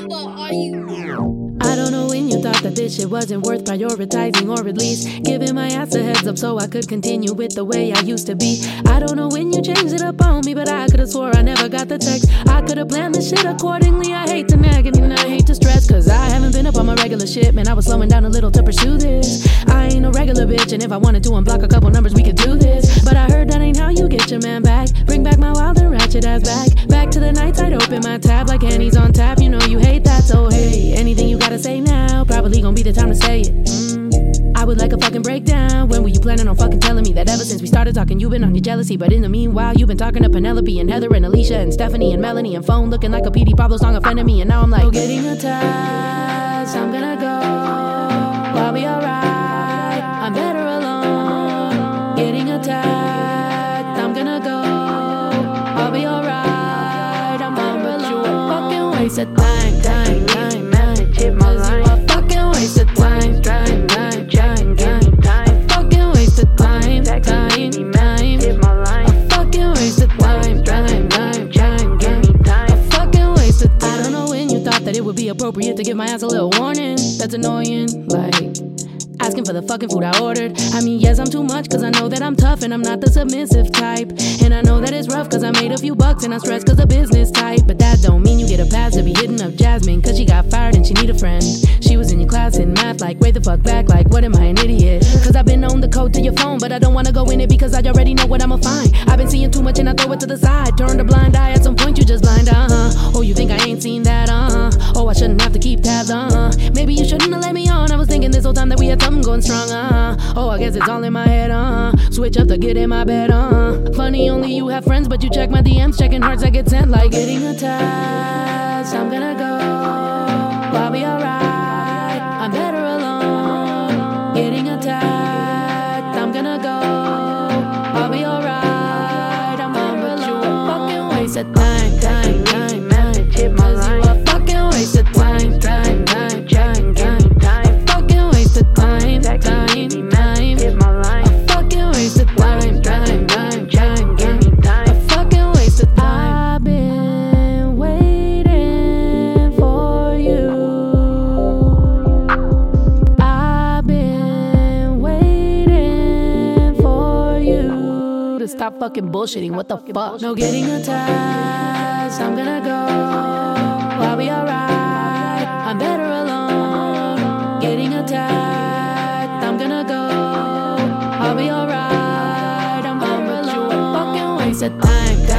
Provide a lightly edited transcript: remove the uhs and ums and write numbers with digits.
I don't know when you thought that this shit wasn't worth prioritizing, or at least giving my ass a heads up so I could continue with the way I used to be. I don't know when you changed it up on me, but I could've swore I never got the text. I could've planned the shit accordingly. I hate to nag and I hate to stress, cause I haven't been up on my regular shit. Man, I was slowing down a little to pursue this. I ain't no regular bitch, and if I wanted to unblock a couple numbers, we could do this. But I heard that ain't how you get your man back. Bring back my wild and ratchet ass back. Back to the nights I'd open my tab like Henny's on tap. You know you hate that, so hey, anything you gotta say now, probably gonna be the time to say it. I would like a fucking breakdown. When were you planning on fucking telling me that ever since we started talking you've been on your jealousy? But in the meanwhile you've been talking to Penelope and Heather and Alicia and Stephanie and Melanie and phone looking like a PD Pablo song offended me. And now I'm like, no getting attached, I'm gonna go, I'll be alright, I'm better alone. Getting attacked, I'm gonna go, I'll be alright, I'm better alone. Fucking waste of time. Hit my line. You a fucking waste of time. Fucking waste of time. Hit my line. A fucking waste of time. A fucking waste of time. I don't know when you thought that it would be appropriate to give my ass a little warning. That's annoying, like asking for the fucking food I ordered. I mean, yes, I'm too much, cause I know that I'm tough and I'm not the submissive type. And I know that it's rough, cause I made a few bucks and I'm stressed cause of business type. But that don't mean you get a pass to be hitting up Jasmine, cause she got fired and she need a friend. She was in your class in math, like, way the fuck back, like, what am I, an idiot? Cause I've been on the code to your phone, but I don't wanna go in it because I already know what I'ma find. I've been seeing too much and I throw it to the side. Turned a blind eye, at some point you just blind, Oh, you think I ain't seen that, Oh, I shouldn't have to keep tabs, Maybe you shouldn't have let me on. I was thinking this whole time that we had something going strong, Oh, I guess it's all in my head, Switch up to get in my bed, Funny, only you have friends, but you check my DMs, checking hearts that get sent like getting attached. I'm gonna go, I'll be alright, I'm better alone. Getting attacked, I'm gonna go, I'll be alright, I'm better alone. Fucking waste of time. Hit my line. You a fucking waste of time. Fucking waste of time. Hit my line. A fucking waste of time. A fucking waste of time. I've been waiting for you. I've been waiting for you to stop fucking bullshitting. What the fuck? No getting attached. I'm gonna go, I'll be alright, I'm better alone. Getting attacked, I'm gonna go, I'll be alright, I'm better alone. Fucking waste of time.